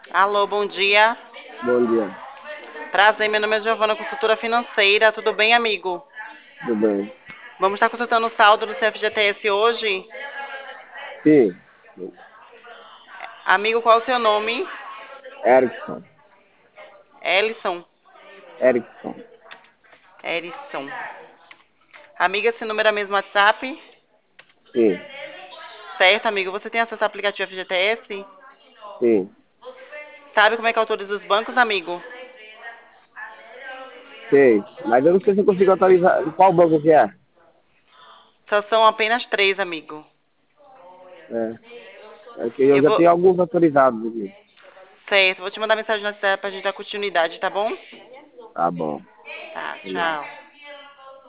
Alô, bom dia. Bom dia, Prazer, meu nome é Giovana, consultora financeira. Tudo bem, amigo? tudo bem? Vamos estar consultando o saldo do CFGTS hoje? Sim, Amigo, qual é o seu nome? Erickson, Ellison. Erickson, Erison. Amiga, esse número é mesmo WhatsApp? sim, Certo, amigo. Você tem acesso ao aplicativo FGTS? sim, Sabe como é que autoriza os bancos, amigo? sei, mas eu não sei se eu consigo atualizar, qual banco que é? Só são apenas três, amigo. É, é que eu Eu já vou. tenho alguns autorizados aqui. Certo, vou te mandar mensagem no WhatsApp pra gente dar continuidade, tá bom? Tá bom, Tá, obrigado. tchau.